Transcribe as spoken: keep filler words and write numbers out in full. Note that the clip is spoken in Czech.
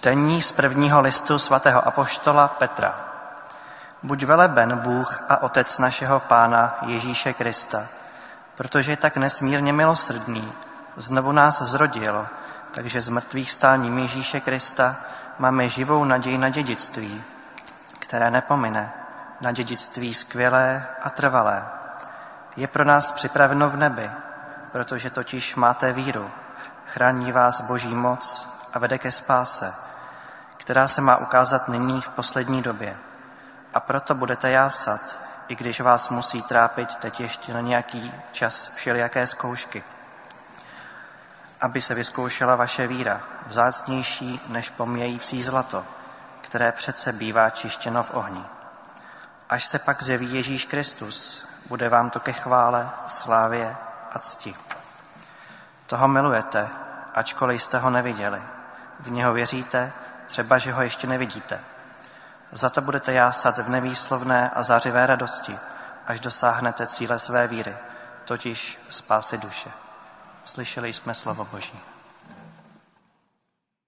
Čtení z prvního listu svatého apoštola Petra. Buď veleben Bůh a Otec našeho Pána Ježíše Krista, protože je tak nesmírně milosrdný, znovu nás zrodil, takže z mrtvých stáním Ježíše Krista máme živou naději na dědictví, které nepomine, na dědictví skvělé a trvalé. Je pro nás připraveno v nebi, protože totiž máte víru, chrání vás Boží moc a vede ke spáse, která se má ukázat nyní v poslední době. A proto budete jásat, i když vás musí trápit teď ještě na nějaký čas všelijaké zkoušky, aby se vyzkoušela vaše víra, vzácnější než pomíjející zlato, které přece bývá čištěno v ohni. Až se pak zjeví Ježíš Kristus, bude vám to ke chvále, slávě a cti. Toho milujete, ačkoliv jste ho neviděli. V něho věříte, třeba že ho ještě nevidíte. Za to budete jásat v nevýslovné a zářivé radosti, až dosáhnete cíle své víry, totiž spásy duše. Slyšeli jsme slovo Boží.